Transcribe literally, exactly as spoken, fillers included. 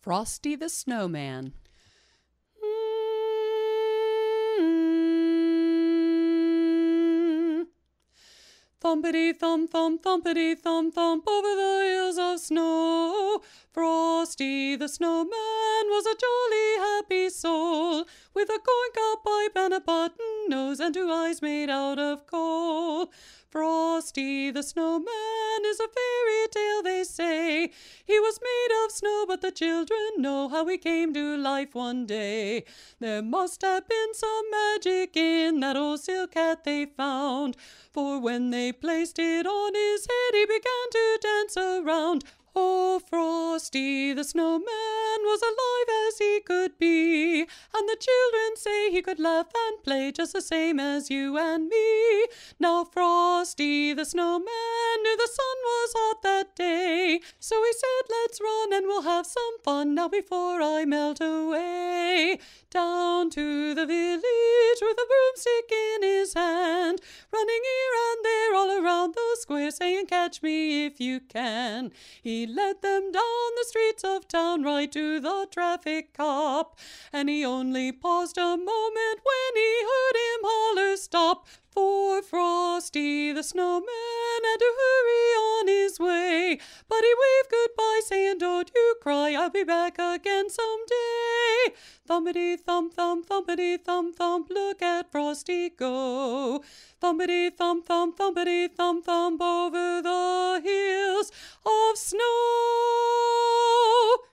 Frosty the Snowman. Thumpity thump thump thumpity thump thump over the hills of snow. Frosty the Snowman was a jolly happy soul, with a corncob pipe and a button nose and two eyes made out of coal. Frosty the Snowman is a fairy tale, they say. He was made of snow, but the children know how he came to life one day. There must have been some magic in that old silk hat they found, for when they placed it on his head, he began to dance around. Oh, Frosty the Snowman was alive as he could be, and the children say he could laugh and play just the same as you and me. Now Frosty the Snowman knew the sun was hot that day, so he said, let's run and we'll have some fun now before I melt away. Down to the village with a broomstick in his hand, running here and there all around the square, saying, catch me if you can. He led them down the streets of town right to the traffic cop, and he only paused a moment when he heard him holler stop. For Frosty the Snowman had to hurry on his way, but he waved goodbye, saying, don't you cry, I'll be back again someday. Thumpity thump thump thumpity thump thump, look at Frosty go. Thumpity thump thump thumpity thump thump over the hills of snow.